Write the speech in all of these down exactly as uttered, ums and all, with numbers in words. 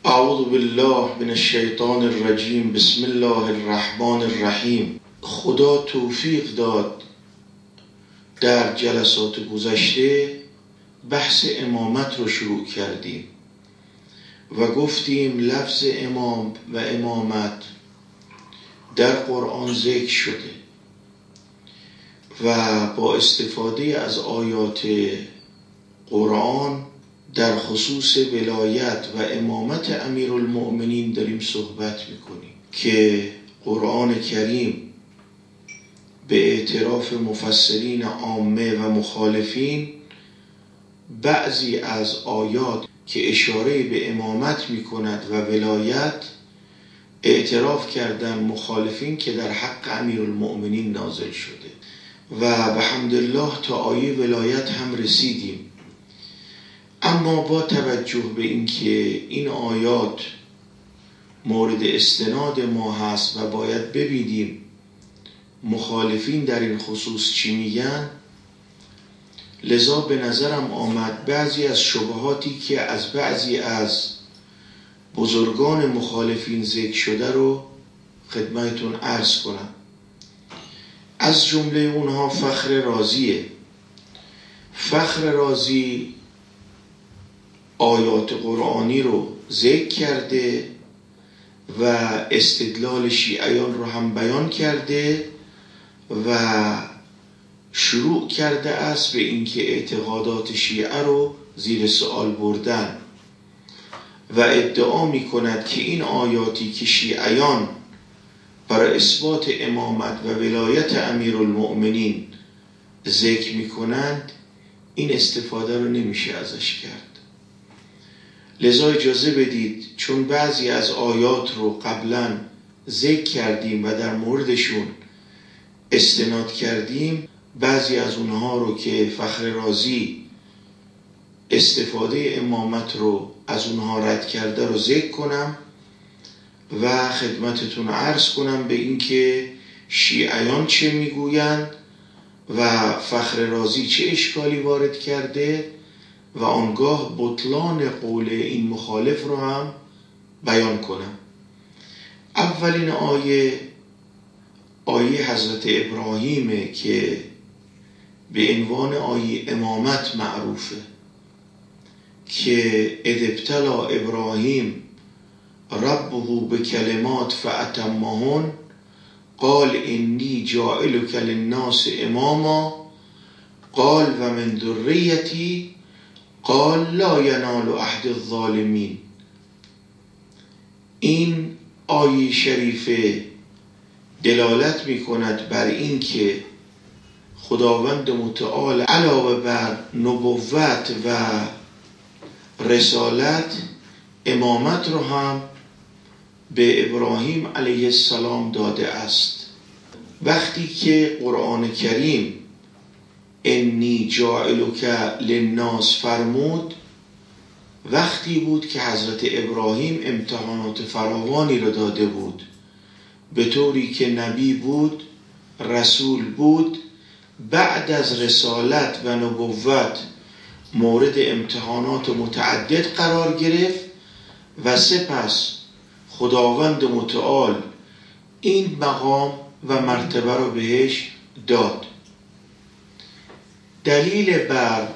اعوذ بالله من الشیطان الرجیم. بسم الله الرحمن الرحیم. خدا توفیق داد در جلسات گذشته بحث امامت رو شروع کردیم و گفتیم لفظ امام و امامت در قرآن ذکر شده و با استفاده از آیات قرآن در خصوص ولایت و امامت امیرالمؤمنین داریم صحبت میکنیم که قرآن کریم به اعتراف مفسرین عامه و مخالفین بعضی از آیات که اشاره به امامت میکند و ولایت اعتراف کردن مخالفین که در حق امیرالمؤمنین نازل شده و به حمدالله تا آیه ولایت هم رسیدیم. اما با توجه به اینکه این آیات مورد استناد ما هست و باید ببینیم مخالفین در این خصوص چی میگن، لذا به نظرم آمد بعضی از شبهاتی که از بعضی از بزرگان مخالفین ذکر شده رو خدمتتون عرض کنم. از جمله اونها فخر رازیه. فخر رازی آیات قرآنی رو ذکر کرده و استدلال شیعیان رو هم بیان کرده و شروع کرده است به اینکه اعتقادات شیعه رو زیر سوال بردن و ادعا می کند که این آیاتی که شیعیان برای اثبات امامت و ولایت امیرالمؤمنین ذکر می کنند این استفاده رو نمیشه ازش کرد. لذا اجازه بدید چون بعضی از آیات رو قبلا ذکر کردیم و در موردشون استناد کردیم، بعضی از اونها رو که فخر رازی استفاده امامت رو از اونها رد کرده رو ذکر کنم و خدمتتون عرض کنم به اینکه شیعیان چه میگویند و فخر رازی چه اشکالی وارد کرده و آنگاه بطلان قول این مخالف رو هم بیان کنم. اولین آیه آیه حضرت ابراهیمه که به عنوان آیه امامت معروفه که اذ ابتلی ابراهیم ربه بکلمات فاتمهن قال انی جاعلک للناس اماما قال و من ذریتی قال لا ینال عهد الظالمین. این آیه شریفه دلالت می کند بر این که خداوند متعال علاوه بر نبوت و رسالت امامت رو هم به ابراهیم علیه السلام داده است. وقتی که قرآن کریم انی جاعلک للناس فرمود وقتی بود که حضرت ابراهیم امتحانات فراوانی را داده بود، به طوری که نبی بود، رسول بود، بعد از رسالت و نبوت مورد امتحانات متعدد قرار گرفت و سپس خداوند متعال این مقام و مرتبه را بهش داد. دلیل بر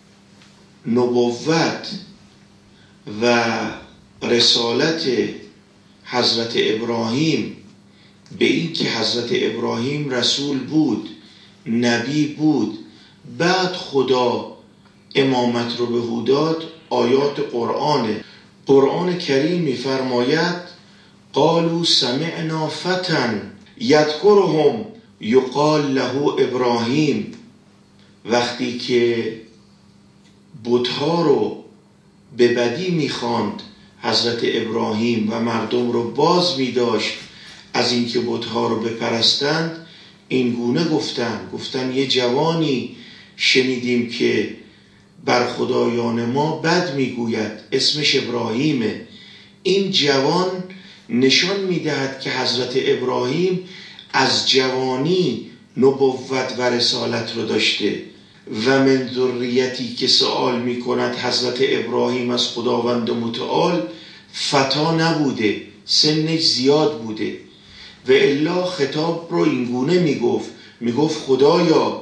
نبوت و رسالت حضرت ابراهیم به این که حضرت ابراهیم رسول بود، نبی بود، بعد خدا امامت رو به او داد آیات قرآنه. قرآن کریم می‌فرماید قالوا سمعنا فتى یذکرهم یقال له ابراهیم. وقتی که بت‌ها رو به بدی می‌خواند حضرت ابراهیم و مردم رو باز می‌داشت از اینکه بت‌ها رو بپرستند، این گونه گفتن گفتن یه جوانی شنیدیم که بر خدایان ما بد میگوید، اسمش ابراهیمه. این جوان نشان میدهد که حضرت ابراهیم از جوانی نبوت و رسالت رو داشته و من ذریتی که سوال میکند حضرت ابراهیم از خداوند متعال فتا نبوده، سنش زیاد بوده. و الا خطاب رو اینگونه میگفت، میگفت خدایا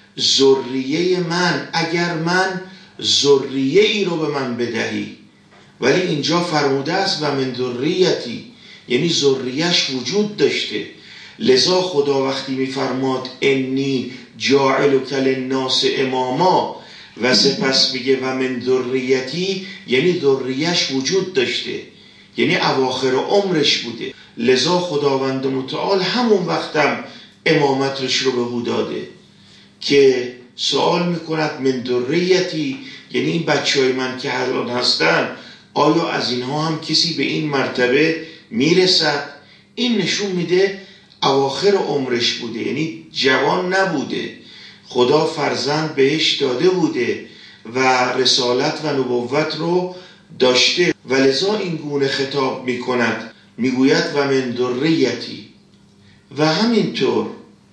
ذریه من، اگر من ذریه ای رو به من بدهی. ولی اینجا فرموده است و من ذریتی، یعنی ذریهش وجود داشته. لذا خدا وقتی میفرماد انی جاعلک للناس اماما و سپس میگه و من ذریتی، یعنی ذریهش وجود داشته، یعنی اواخر عمرش بوده. لذا خداوند متعال همون وقتم امامتش رو به او داده که سوال میکند من ذریتی، یعنی این بچه های من که الان هستن آیا از اینها هم کسی به این مرتبه میرسد؟ این نشون میده اواخر عمرش بوده، یعنی جوان نبوده. خدا فرزند بهش داده بوده و رسالت و نبوت رو داشته و لذا این گونه خطاب میکند، میگوید و من ذریتی. و همینطور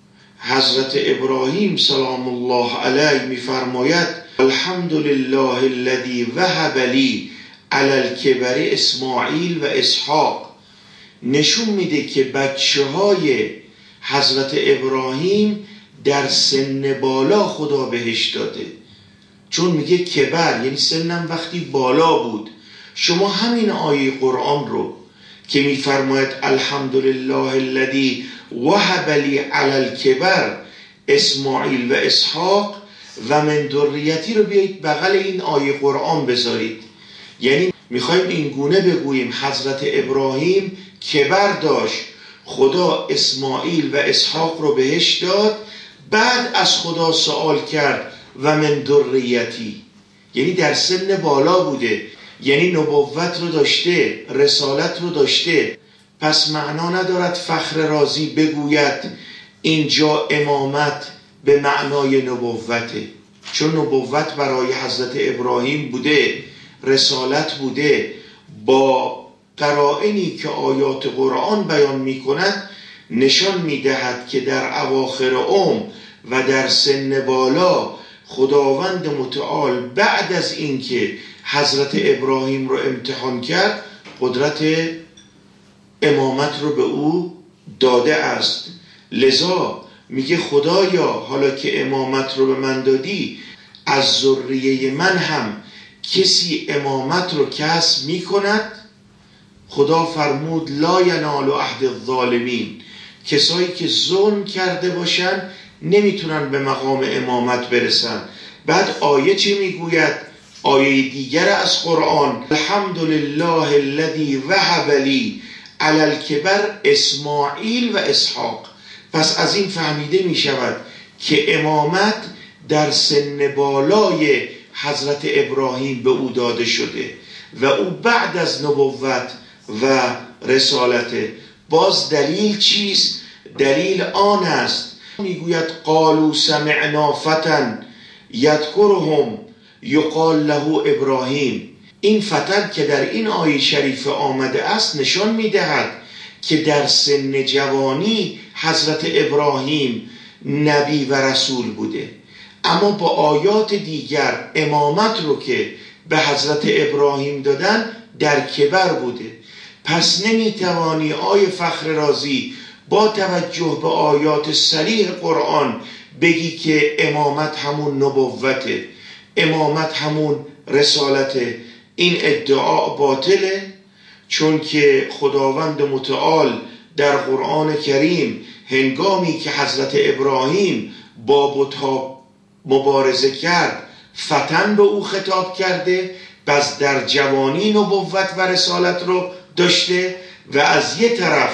حضرت ابراهیم سلام الله علیه میفرماید الحمد لله الذی وهب لی علی الکبر اسماعیل و اسحاق. نشون میده که بچه های حضرت ابراهیم در سن بالا خدا بهش داده، چون میگه کبر یعنی سنم وقتی بالا بود. شما همین آیه قرآن رو که میفرماید الحمدلله الذی وهب لی علی الکبر اسماعیل و اسحاق و من ذریتی رو بیایید بغل این آیه قرآن بذارید، یعنی میخوایم این گونه بگوییم حضرت ابراهیم کبر داشت، خدا اسماعیل و اسحاق رو بهش داد، بعد از خدا سوال کرد و من ذریتی، یعنی در سن بالا بوده، یعنی نبوت رو داشته، رسالت رو داشته. پس معنا ندارد فخر رازی بگوید اینجا امامت به معنای نبوته، چون نبوت برای حضرت ابراهیم بوده، رسالت بوده. با قرائنی که آیات قرآن بیان می کند نشان می دهد که در اواخر عمر و در سن بالا خداوند متعال بعد از اینکه حضرت ابراهیم رو امتحان کرد قدرت امامت رو به او داده است. لذا میگه خدایا حالا که امامت رو به من دادی، از ذریه من هم کسی امامت رو کسب میکند. خدا فرمود لا ینال عهد الظالمین، کسایی که ظلم کرده باشن نمیتونن به مقام امامت برسن. بعد آیه چی میگوید؟ آیه دیگر از قرآن الحمدلله الذی وهب لی علی الکبر اسماعیل و اسحاق. پس از این فهمیده می شود که امامت در سن بالای حضرت ابراهیم به او داده شده و او بعد از نبوت و رسالت. باز دلیل چیست؟ دلیل آن است میگوید قالوا سمعنا فتى یذکرهم یقال له ابراهیم. این فتى که در این آیه شریف آمده است نشان میدهد که در سن جوانی حضرت ابراهیم نبی و رسول بوده، اما با آیات دیگر امامت رو که به حضرت ابراهیم دادن در کبر بوده. پس نمیتوانی آیه فخر رازی با توجه به آیات صریح قرآن بگی که امامت همون نبوته، امامت همون رسالته. این ادعا باطله، چون که خداوند متعال در قرآن کریم هنگامی که حضرت ابراهیم با بت‌ها مبارزه کرد فتن به او خطاب کرده، پس در جوانی نبوت و رسالت رو داشته و از یه طرف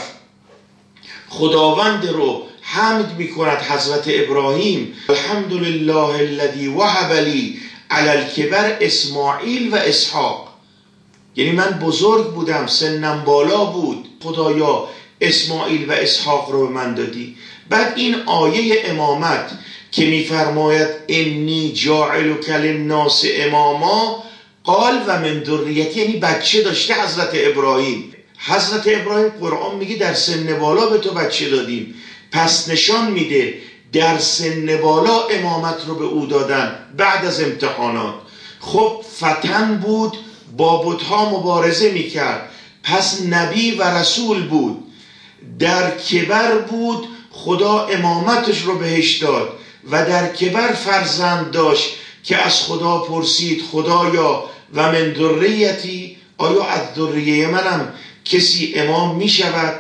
خداوند رو حمد می کند حضرت ابراهیم الحمدلله الذی وهب لی علی الکبر اسماعیل و اسحاق، یعنی من بزرگ بودم، سنم بالا بود، خدایا اسماعیل و اسحاق رو به من دادی. بعد این آیه امامت که میفرماید انی جاعلک للناس اماما قال و من ذریتی، یعنی بچه داشته حضرت ابراهیم. حضرت ابراهیم قرآن میگه در سن بالا به تو بچه دادیم، پس نشان میده در سن بالا امامت رو به او دادن بعد از امتحانات. خب فتن بود، با بت‌ها مبارزه میکرد، پس نبی و رسول بود، در کبر بود خدا امامتش رو بهش داد و در کبر فرزند داشت که از خدا پرسید خدایا و من ذریتی، آیا از ذریه منم کسی امام می شود؟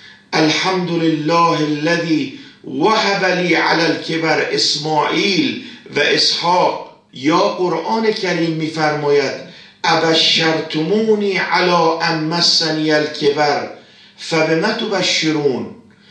الحمدلله الذی وهب لی علی الکبر اسماعیل و اسحاق. یا قرآن کریم می فرماید ابشرتمونی علی ان مسنی الکبر فبما تبشرون.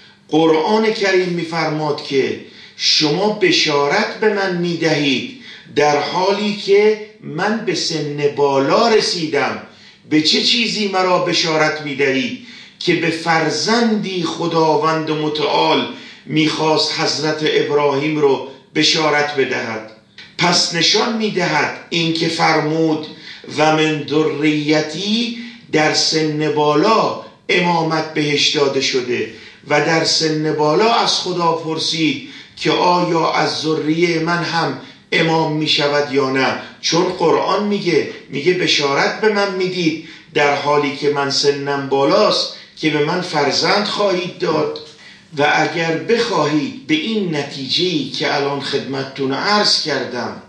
قرآن کریم می فرماد که شما بشارت به من می دهید در حالی که من به سن بالا رسیدم. به چه چیزی مرا بشارت می دهید؟ که به فرزندی خداوند متعال می خواست حضرت ابراهیم رو بشارت بدهد. پس نشان می دهد این که فرمود و من ذریتی، در سن بالا امامت بهش داده شده و در سن بالا از خدا پرسید که آیا از ذریه من هم امام می شود یا نه. چون قرآن میگه میگه بشارت به من میدید در حالی که من سنم بالاست که به من فرزند خواهید داد. و اگر بخواهید به این نتیجه‌ای که الان خدمتتون عرض کردم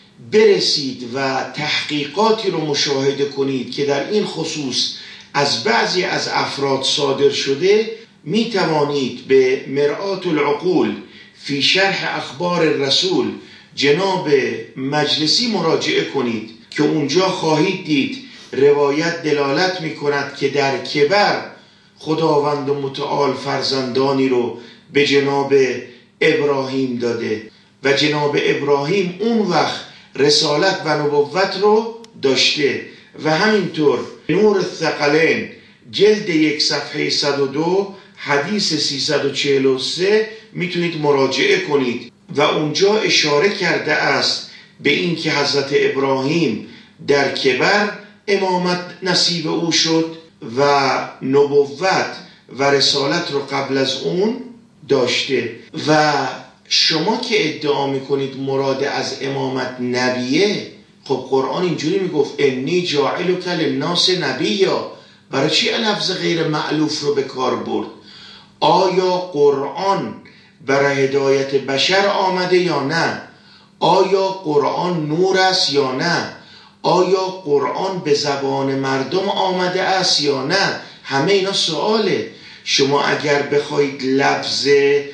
برسید و تحقیقاتی رو مشاهده کنید که در این خصوص از بعضی از افراد صادر شده، می توانید به مرآت العقول فی شرح اخبار رسول جناب مجلسی مراجعه کنید که اونجا خواهید دید روایت دلالت می کند که در کبر خداوند متعال فرزندانی رو به جناب ابراهیم داده و جناب ابراهیم اون وقت رسالت و نبوت رو داشته. و همینطور نور الثقلین جلد یک صفحه صد و دو حدیث سیصد و چهل و سه میتونید مراجعه کنید و اونجا اشاره کرده است به این که حضرت ابراهیم در کبر امامت نصیب او شد و نبوت و رسالت رو قبل از اون داشته. و شما که ادعا میکنید مراد از امامت نبیه، خب قرآن اینجوری میگفت انی جاعلک للناس نبیا، برای چی لفظ غیر مألوف رو به کار برد؟ آیا قرآن برای هدایت بشر آمده یا نه؟ آیا قرآن نور است یا نه؟ آیا قرآن به زبان مردم آمده است یا نه؟ همه اینا سواله. شما اگر بخواید لفظ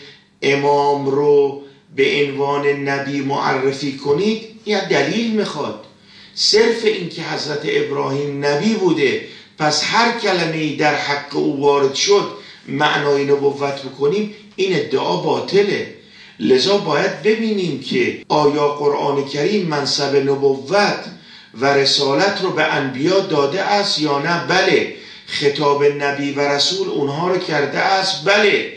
امام رو به عنوان نبی معرفی کنید یا دلیل میخواد. صرف این که حضرت ابراهیم نبی بوده پس هر کلمه‌ای در حق او وارد شد معنای نبوت بکنیم، این ادعا باطله. لذا باید ببینیم که آیا قرآن کریم منصب نبوت و رسالت رو به انبیا داده است یا نه؟ بله. خطاب نبی و رسول اونها رو کرده است؟ بله.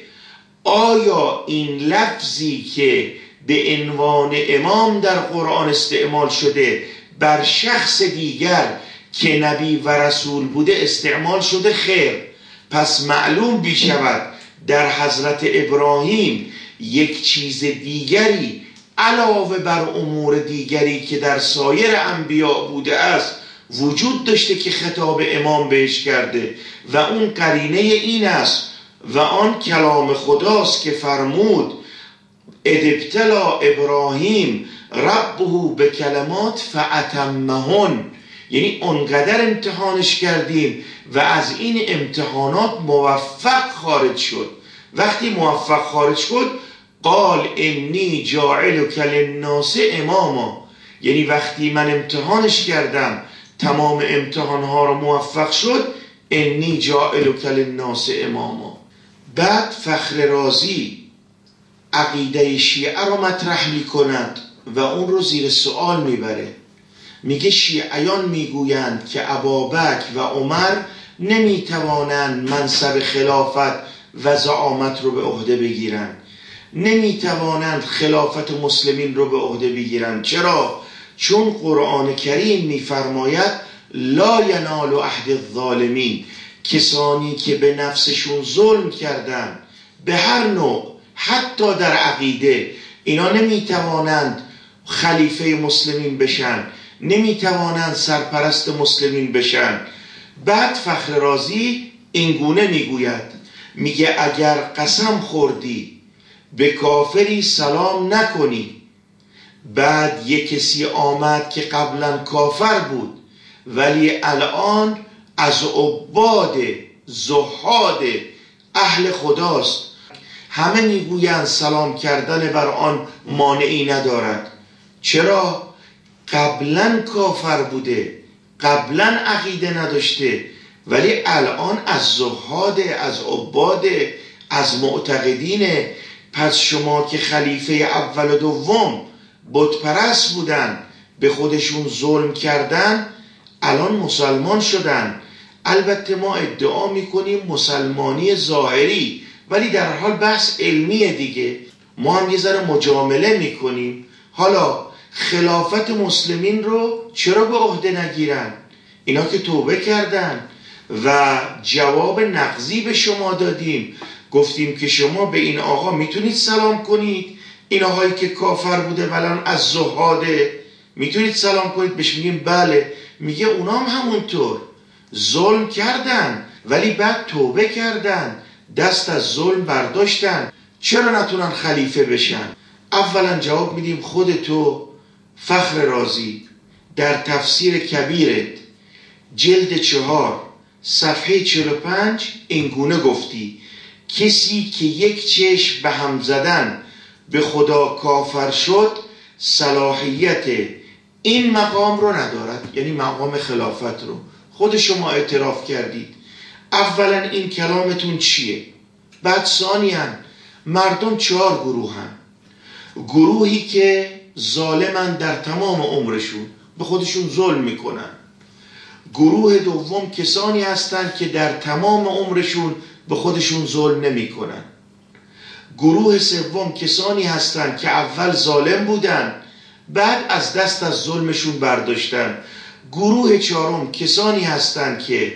آیا این لفظی که به عنوان امام در قرآن استعمال شده بر شخص دیگر که نبی و رسول بوده استعمال شده؟ خیر. پس معلوم بیشود در حضرت ابراهیم یک چیز دیگری علاوه بر امور دیگری که در سایر انبیا بوده است وجود داشته که خطاب امام بهش کرده و اون قرینه این است و آن کلام خداست که فرمود ادبتلا ابراهیم ربه به کلمات فاتمهن، یعنی اونقدر امتحانش کردیم و از این امتحانات موفق خارج شد. وقتی موفق خارج شد قال انی جاعلک للناس اماما، یعنی وقتی من امتحانش کردم تمام امتحانها رو موفق شد انی جاعلک للناس اماما. بعد فخر رازی عقیده شیعه رو مطرح می کند و اون رو زیر سوال میبره. میگه شیعیان میگویند که ابابکر و عمر نمیتوانند منصب خلافت و زعامت رو به عهده بگیرند، نمیتوانند خلافت مسلمین رو به عهده بگیرند. چرا؟ چون قرآن کریم میفرماید لا ینال عهد الظالمین، کسانی که به نفسشون ظلم کردن به هر نوع حتی در عقیده، اینا نمیتوانند خلیفه مسلمین بشن، نمیتوانند سرپرست مسلمین بشن. بعد فخر رازی اینگونه میگوید، میگه اگر قسم خوردی به کافری سلام نکنی، بعد یک کسی آمد که قبلا کافر بود ولی الان از عباد زهاد اهل خداست، همه میگویند سلام کردن بر آن مانعی ندارد. چرا؟ قبلا کافر بوده، قبلا عقیده نداشته، ولی الان از زهاد، از عباد، از معتقدینه. پس شما که خلیفه اول و دوم بت پرست بودن، به خودشون ظلم کردن، الان مسلمان شدن. البته ما ادعا میکنیم مسلمانی ظاهری، ولی در حال بحث علمیه دیگه، ما هم یه ذره مجامله میکنیم. حالا خلافت مسلمین رو چرا به عهده نگیرن؟ اینا که توبه کردن و جواب نقضی به شما دادیم، گفتیم که شما به این آقا میتونید سلام کنید، این آقایی که کافر بوده ولن از زهاده میتونید سلام کنید؟ بهش میگیم بله. میگه اونا هم همونطور ظلم کردن ولی بعد توبه کردن، دست از ظلم برداشتن، چرا نتونن خلیفه بشن؟ اولا جواب میدیم خود تو فخر رازی در تفسیر کبیرت جلد چهار صفحه چهل و پنج اینگونه گفتی، کسی که یک چشم به هم زدن به خدا کافر شد صلاحیت این مقام رو ندارد، یعنی مقام خلافت رو. خود شما اعتراف کردید. اولا این کلامتون چیه؟ بعد ثانیاً مردم چهار گروه هن. گروهی که ظالمن در تمام عمرشون، به خودشون ظلم میکنن. گروه دوم کسانی هستند که در تمام عمرشون به خودشون ظلم نمیکنن. گروه سوم کسانی هستند که اول ظالم بودن بعد از دست از ظلمشون برداشتن. گروه چهارم کسانی هستند که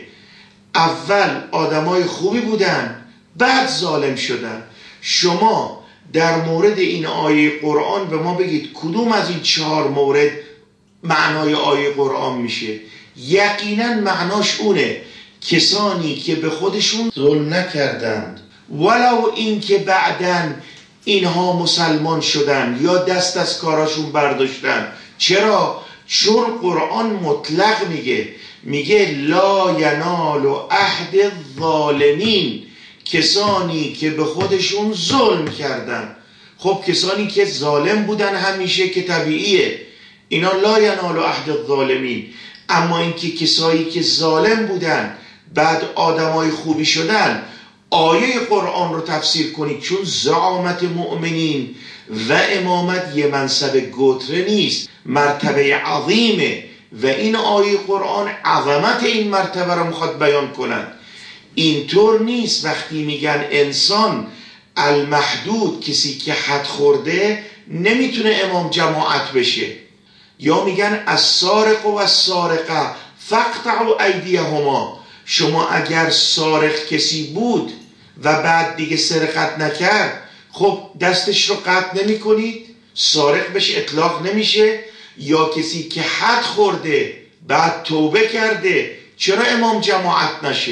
اول آدمای خوبی بودن بعد ظالم شدن. شما در مورد این آیه قرآن به ما بگید کدوم از این چهار مورد معنای آیه قرآن میشه؟ یقینا معناش اونه کسانی که به خودشون ظلم نکردند ولو این که بعدن اینها مسلمان شدن یا دست از کاراشون برداشتن. چرا؟ چون قرآن مطلق میگه، میگه لا ینال عهد الظالمین، کسانی که به خودشون ظلم کردن. خب کسانی که ظالم بودن همیشه که طبیعیه، اینا لا ینال عهد الظالمین. اما اینکه کسایی که ظالم بودن بعد آدمای خوبی شدن، آیه قرآن رو تفسیر کنید، چون زعامت مؤمنین و امامت یه منصب گتره نیست، مرتبه عظیمه و این آیه قرآن عظمت این مرتبه رو میخواد بیان کنند. اینطور نیست وقتی میگن انسان المحدود، کسی که حد خورده نمیتونه امام جماعت بشه، یا میگن السارق و السارقه فاقطعوا ایدیهما، شما اگر سارق کسی بود و بعد دیگه سرقت نکرد، خب دستش رو قطع نمی کنید؟ سارق بهش اطلاق نمیشه؟ یا کسی که حد خورده بعد توبه کرده، چرا امام جماعت نشه؟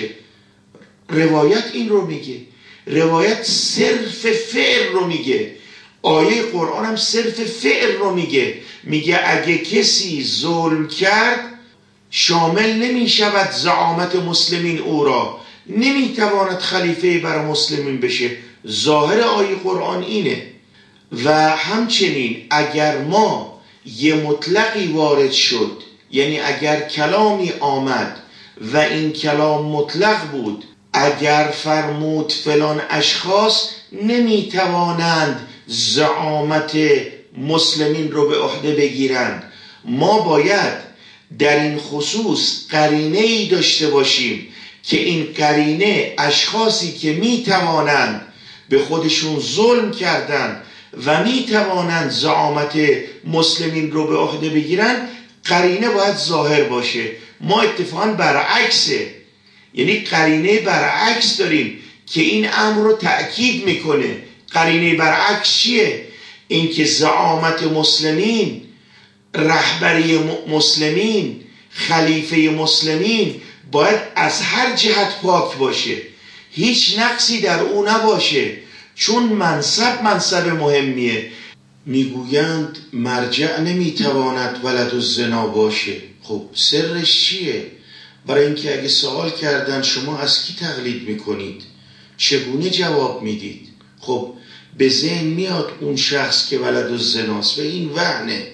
روایت این رو میگه، روایت صرف فعل رو میگه، آیه قرآن هم صرف فعل رو میگه. میگه اگه کسی ظلم کرد شامل نمی شود زعامت مسلمین او را، نمی تواند خلیفه بر مسلمین بشه. ظاهر آیه قرآن اینه. و همچنین اگر ما یه مطلقی وارد شد، یعنی اگر کلامی آمد و این کلام مطلق بود، اگر فرمود فلان اشخاص نمی توانند زعامت مسلمین رو به عهده بگیرند، ما باید در این خصوص قرینه ای داشته باشیم که این قرینه اشخاصی که می توانند به خودشون ظلم کردن و می توانند زعامت مسلمین رو به عهده بگیرن، قرینه باید ظاهر باشه. ما اتفاقا برعکسه، یعنی قرینه برعکس داریم که این امر رو تأکید میکنه. قرینه برعکس چیه؟ این که زعامت مسلمین، رهبری مسلمین، خلیفه مسلمین باید از هر جهت پاک باشه، هیچ نقصی در او نباشه، چون منصب منصب مهمیه. میگویند مرجع نمیتواند ولد الزنا باشه. خب سرش چیه؟ برای اینکه اگه سوال کردن شما از کی تقلید میکنید، چگونه جواب میدید؟ خب به ذهن میاد اون شخص که ولد الزناست و این وهنه.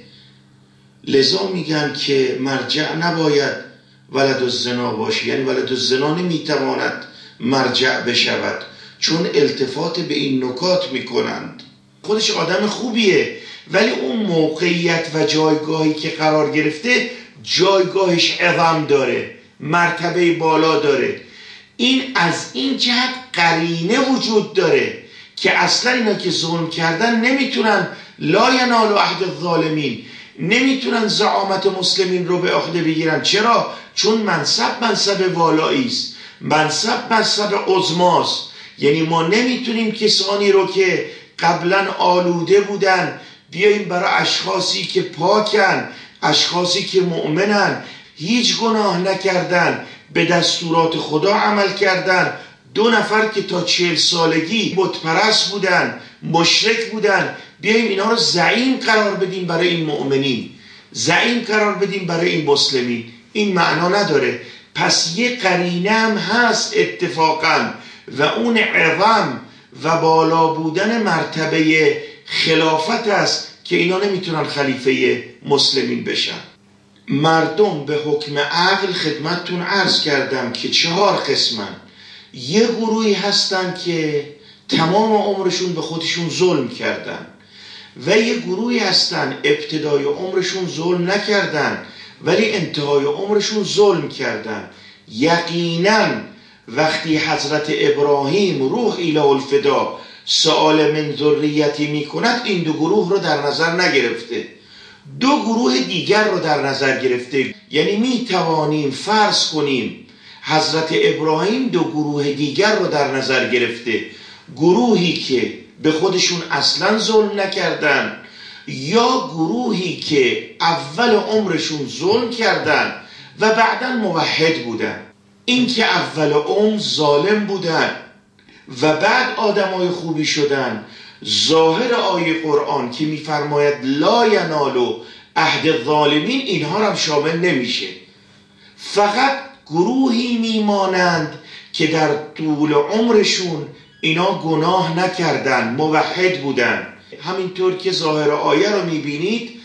لذا میگن که مرجع نباید ولد الزنا باشه، یعنی ولد الزنا نمیتواند مرجع بشود، چون التفات به این نکات میکنند. خودش آدم خوبیه ولی اون موقعیت و جایگاهی که قرار گرفته جایگاهش عظم داره، مرتبه بالا داره. این از این جهت قرینه وجود داره که اصلا اینا که ظلم کردن نمیتونن لا ینال عهد الظالمین، نمیتونن زعامت مسلمین رو به عهده بگیرن. چرا؟ چون منصب منصب والایی است، منصب منصب عظماست. یعنی ما نمیتونیم کسانی رو که قبلا آلوده بودن بیاییم برای اشخاصی که پاکن، اشخاصی که مؤمنن، هیچ گناه نکردن، به دستورات خدا عمل کردن، دو نفر که تا چهل سالگی بت پرست بودن، مشرک بودن، بیاییم اینا رو زعیم قرار بدیم برای این مؤمنین، زعیم قرار بدیم برای این مسلمین. این معنا نداره. پس یه قرینه هم هست اتفاقا و اون عظم و بالا بودن مرتبه خلافت است که اینا نمیتونن خلیفه مسلمین بشن. مردم به حکم عقل خدمتتون عرض کردم که چهار قسمن. یه گروهی هستن که تمام عمرشون به خودشون ظلم کردن و یه گروهی هستن ابتدای عمرشون ظلم نکردن ولی انتهای عمرشون ظلم کردن. یقینا وقتی حضرت ابراهیم روح الی الفدا سؤال من ذریتی میکند این دو گروه رو در نظر نگرفته، دو گروه دیگر رو در نظر گرفته. یعنی می توانیم فرض کنیم حضرت ابراهیم دو گروه دیگر رو در نظر گرفته، گروهی که به خودشون اصلا ظلم نکردن یا گروهی که اول عمرشون ظلم کردن و بعداً موحد بودن. این که اول عمر ظالم بودن و بعد آدمای خوبی شدن، ظاهر آیه قرآن که میفرماید لا ینال عهد الظالمین اینها هم شامل نمیشه. فقط گروهی میمانند که در طول عمرشون اینا گناه نکردن، موحد بودن. همینطور که ظاهر آیه رو میبینید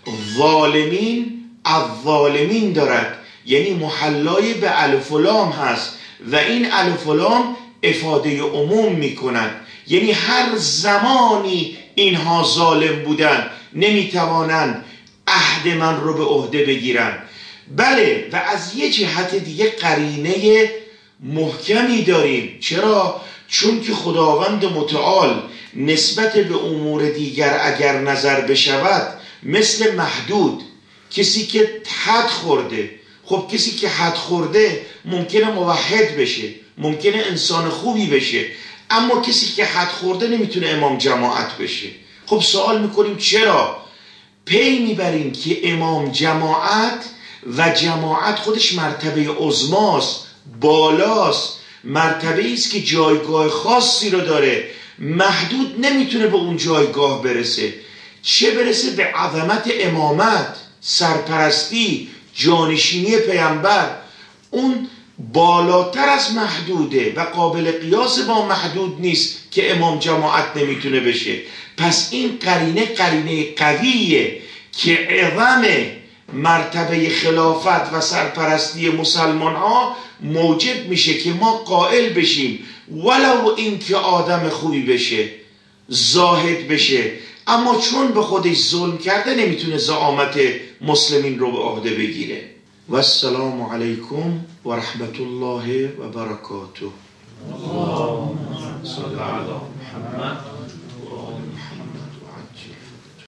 ظالمین الظالمین دارد، یعنی محلای به الف و لام هست و این الف و لام افاده عموم میکنند. یعنی هر زمانی اینها ظالم بودن نمیتوانند عهد من رو به عهده بگیرن. بله، و از یه جهت دیگه قرینه محکمی داریم. چرا؟ چون که خداوند متعال نسبت به امور دیگر اگر نظر بشود مثل محدود، کسی که حد خورده، خب کسی که حد خورده ممکنه موحد بشه، ممکنه انسان خوبی بشه، اما کسی که حد خورده نمیتونه امام جماعت بشه. خب سوال میکنیم چرا؟ پی میبریم که امام جماعت و جماعت خودش مرتبه عظماست، بالاست، مرتبه است که جایگاه خاصی رو داره. محدود نمیتونه به اون جایگاه برسه، چه برسه به عظمت امامت، سرپرستی، جانشینی پیامبر. اون بالاتر از محدوده و قابل قیاس با محدود نیست که امام جماعت نمیتونه بشه. پس این قرینه قرینه قویه که عظم مرتبه خلافت و سرپرستی مسلمان ها موجب میشه که ما قائل بشیم ولو این که آدم خوبی بشه، زاهد بشه، اما چون به خودش ظلم کرده نمیتونه زعامت مسلمین رو به عهده بگیره. و السلام علیکم و رحمت الله و برکاته. اللهم صل علی محمد.